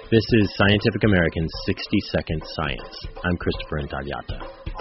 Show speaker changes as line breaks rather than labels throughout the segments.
This is Scientific American's 60-Second Science. I'm Christopher Intagliata.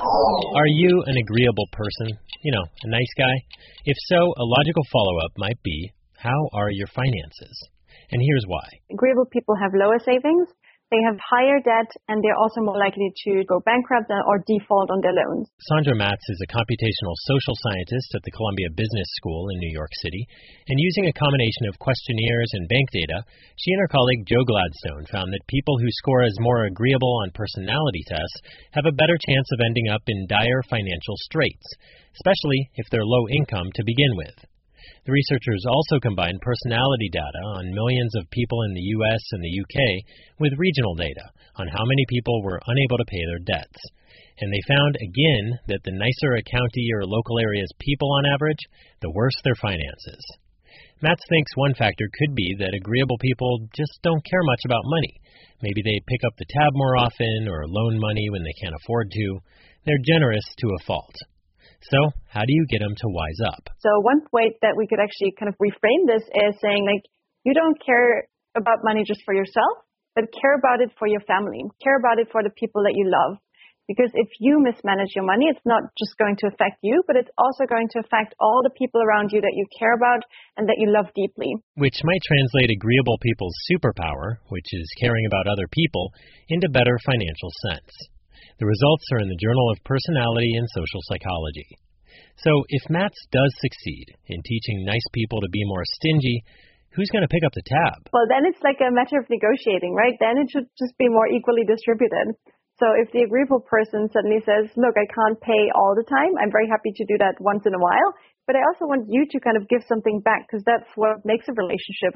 Are you an agreeable person? You know, a nice guy? If so, a logical follow-up might be, how are your finances? And here's why.
Agreeable people have lower savings, they have higher debt, and they're also more likely to go bankrupt or default on their loans.
Sandra Matz is a computational social scientist at the Columbia Business School in New York City, and using a combination of questionnaires and bank data, she and her colleague Joe Gladstone found that people who score as more agreeable on personality tests have a better chance of ending up in dire financial straits, especially if they're low income to begin with. The researchers also combined personality data on millions of people in the U.S. and the U.K. with regional data on how many people were unable to pay their debts. And they found, again, that the nicer a county or local area's people on average, the worse their finances. Matz thinks one factor could be that agreeable people just don't care much about money. Maybe they pick up the tab more often or loan money when they can't afford to. They're generous to a fault. So, how do you get them to wise up?
So one way that we could actually kind of reframe this is saying, you don't care about money just for yourself, but care about it for your family. Care about it for the people that you love. Because if you mismanage your money, it's not just going to affect you, but it's also going to affect all the people around you that you care about and that you love deeply.
Which might translate agreeable people's superpower, which is caring about other people, into better financial sense. The results are in the Journal of Personality and Social Psychology. So if Matz does succeed in teaching nice people to be more stingy, who's going to pick up the tab?
Well, then it's like a matter of negotiating, right? Then it should just be more equally distributed. So if the agreeable person suddenly says, look, I can't pay all the time, I'm very happy to do that once in a while, but I also want you to kind of give something back because that's what makes a relationship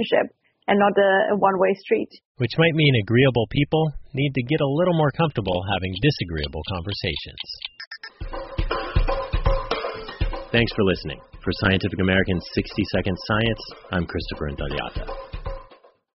and not a one-way street.
Which might mean agreeable people need to get a little more comfortable having disagreeable conversations. Thanks for listening. For Scientific American's 60-Second Science, I'm Christopher Intagliata.